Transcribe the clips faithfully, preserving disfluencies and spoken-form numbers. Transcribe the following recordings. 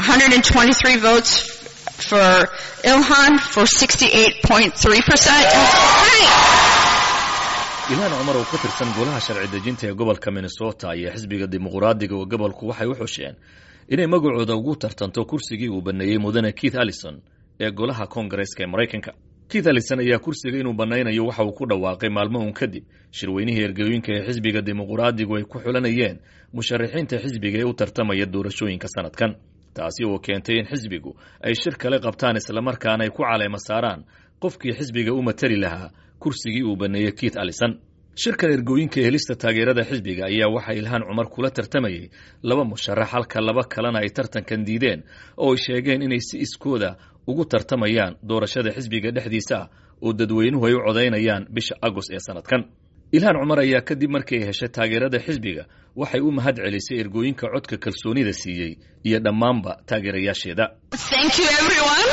one hundred twenty-three votes for Ilhan for sixty-eight point three percent. Ilhan Omar oo ka tirsan golaha sharci dejinta ee gobolka Minnesota iyo xisbiga dimuqraadiga oo gobolku waxay u xusheen inay magacooda ugu tartanto kursigii uu baneeyay mudane Keith Ellison ee golaha Congress-ka ee Mareykanka. Keith Ellison ayaa kursiga inuu baneynayo waxa uu ku dhawaaqay maalmo uun kadib shirweynihii ergooyinka ee xisbiga dimuqraadigu ay ku xulanayeen musharaxiinta xisbiga ee u tartamaya doorashooyinka sanadkan, taasi oo keentay in xisbigu ay shir kale qabtaan isla markaana ay ku caleema saaraan qofkii xisbiga u matali lahaa kursigii uu baneeyay Keith Ellison. shirka ergooyinka ee helista taageerada xisbiga ayaa waxa Ilhan Omar kula tartamayay laba musharax halka laba kalena ay tartankan diideen oo ay sheegeen inay si iskooda ugu tartamayaan doorashada xisbiga dhexdiisa oo dadweynuhu ay u codeynayaan bisha August ee sanadkan. Ilhan Omar ayaa kadib markii ay heshay taageerada xisbiga waxay u mahad celisay ergooyinka codka kalsoonida siiyay iyo dhammaanba taageerayaasheeda. Thank you everyone.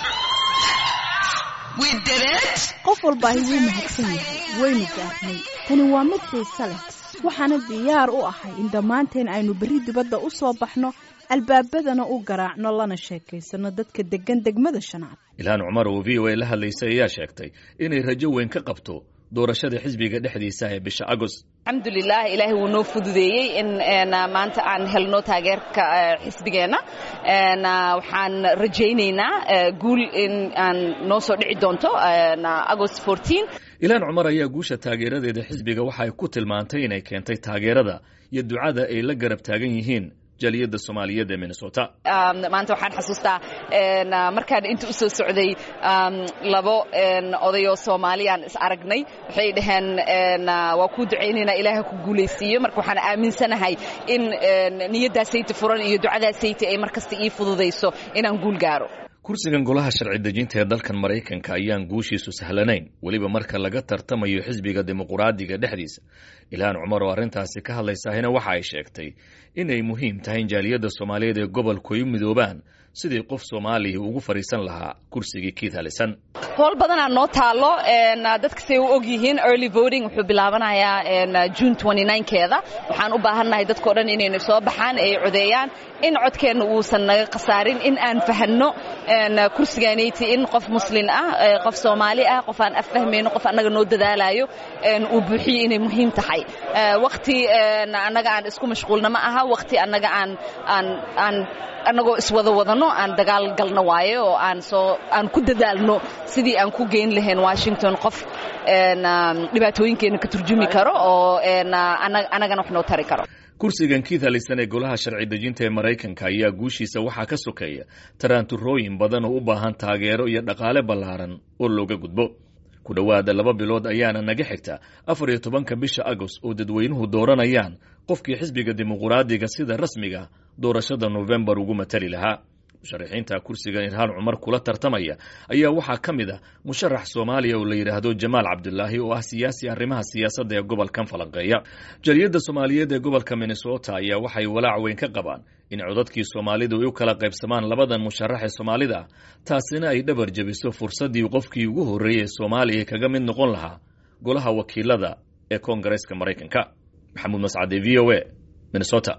We did it. qof walba ayuu mahadsan yahay waynu gaarnay. tani waa mid xiiso leh waxaana diyaar u ahay in dhammaanteen aynu berri dibadda u soo baxno albaabadana u garaacno lana sheekaysano dadka degan degmada Shanaad. Ilhan Omar oo V O A la hadlaysay ayaa sheegtay inay rajo weyn ka qabto doorashada xisbiga dhexdiisa ee bisha August. alxamdulillah ilaahay wuu noo fududeeyay in maanta aan helno taageerka xisbigeena waxaan rajaynaynaa guul in aan noo soo dhici doonto August fourteenth. Ilhan Omar ayaa guusha taageeradeeda xisbiga waxa ay ku tilmaantay inay keentay taageerada iyo ducada ay la garab taagan yihiin jaliyada Soomaaliyeed ee Minnesota. maanta waxaan xasuustaa markaan inta u soo socday labo odayo Soomaaliyan is aragnay waxay dhaheen waa ku duceynaynaa Ilaahay ku guuleysiyo marka waxaan aaminsanahay in niyadaasayta furan iyo ducadaasayta ay markasta ii fududeyso inaan guul gaaro. kursigan golaha sharci dejinta ee dalkan Mareykanka ayaan guushiisu sahlanayn waliba marka laga tartamayo xisbiga dimuqraadiga dhexdiisa. Ilhan Omar oo arrintaasi ka hadlaysayna waxa ay sheegtay inay muhiim tahay in jaaliyada Soomaaliyeed ee gobolku ay u midoobaan sidii qof Soomaali ugu fariisan lahaa kursigii Keith Ellison. howl badan aan noo taalo dadka say u og yihiin early voting wuxuu bilaabanayaa June twenty-ninth-keeda waxaan u baahannahay dadkoo dhan inay soo baxaan ay codeeyaan in codkeena uusan naga qasaarin in aan fahanno kursigaanayti in qof muslim ah qof Soomaali ah qof aan afahmayno qof anaga noo dadaalayo uu buuxiyo inay muhiim tahay waqti anaga aan isku mashquulna ma aha waqti anaga aan aan aan anagoo iswada wadano aan dagaal galno waaye oo aan soo aan ku dadaalno sidii aan ku geyn lahayn Washington qof dhibaatooyinkeena ka turjumi karo oo anagana wax noo tari karo. kursigan Keith Ellison ee golaha sharci dejinta ee Mareykanka ayaa guushiisa waxaa ka sokeeya taraanturooyin badan oo u baahan taageero iyo dhaqaale ballaaran oo looga gudbo. ku dhawaada laba bilood ayaana naga xigta afar iyo tobanka bisha August oo dadweynuhu dooranayaan qofkii xisbiga dimuqraadiga sida rasmiga doorashada November ugu matali lahaa. musharaxiinta kursiga Ilhan Omar kula tartamaya ayaa waxaa ka mid ah musharax Soomaaliya oo la yiraahdo Jamaal Cabdullaahi oo ah siyaasi arrimaha siyaasadda ee gobolkan falanqeeya. jaliyada Soomaaliyeed ee gobolka Minnesota ayaa waxay walaac weyn ka qabaan in codadkii Soomaalidu ay u kala qaybsamaan labadan musharax ee Soomaalida, taasina ay dhabar jabiso fursadii qofkii ugu horeeyay Soomaaliya kaga mid noqon lahaa golaha wakiilada ee Congress-ka Mareykanka. Maxamuud Mascade, V O A, Minnesota.